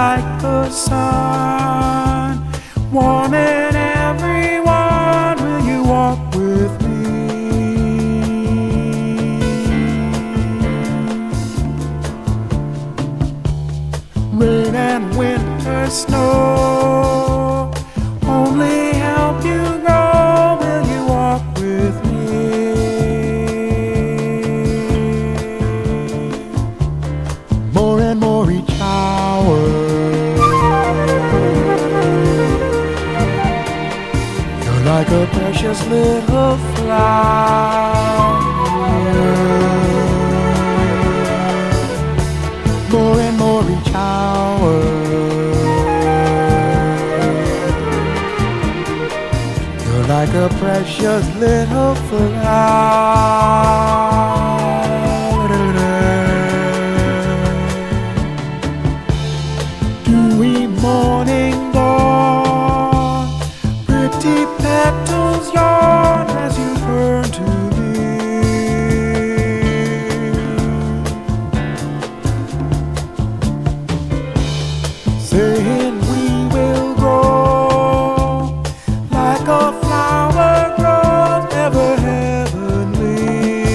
like the sun, warming everyone. Will you walk with me? Rain and winter snow only help you grow. Will you walk with me? More and more each hour, you're like a precious little flower. More and more each hour, you're like a precious little flower. Dewy morning dawn, pretty petals yawn as you burn to me. Saying we will grow like a flower grows, ever heavenly.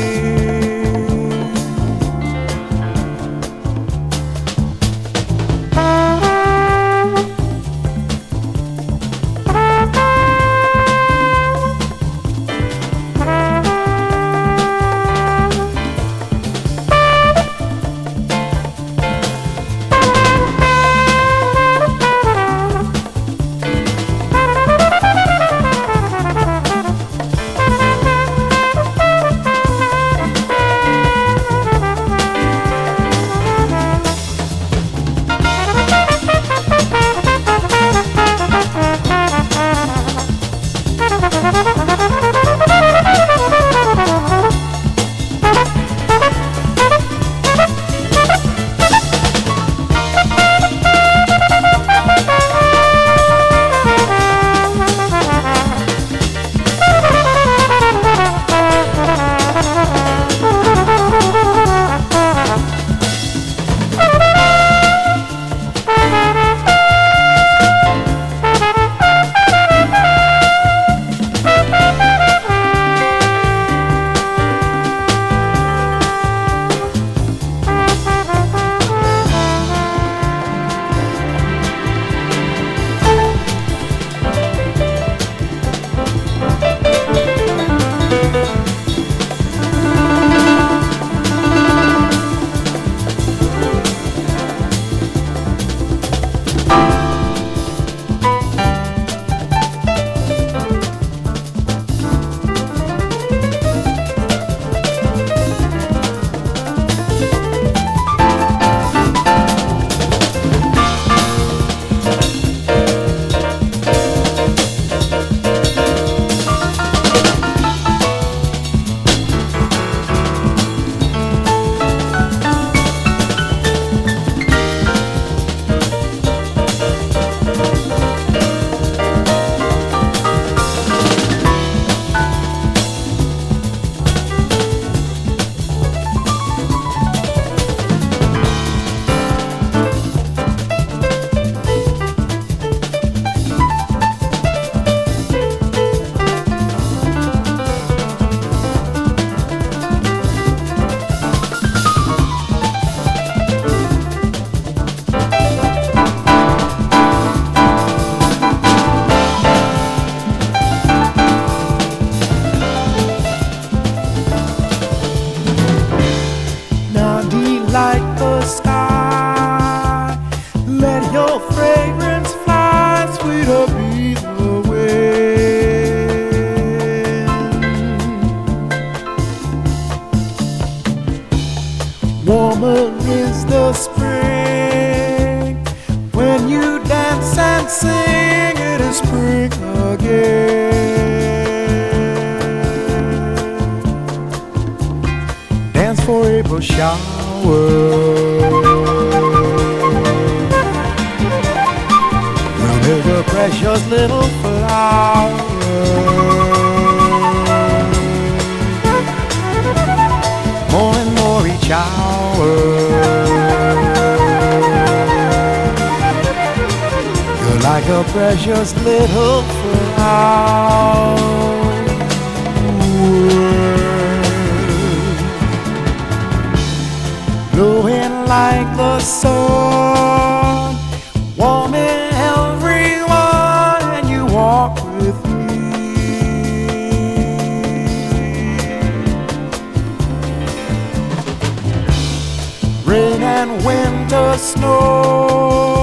Like the sky, let your fragrance fly, sweeter be the wind. Warmer is the spring, when you dance and sing, it is spring again. Dance for April shower, you're a precious little flower. More and more each hour, like a precious little flower, glowing like the sun, warming everyone, and you walk with me. Rain and winter, snow,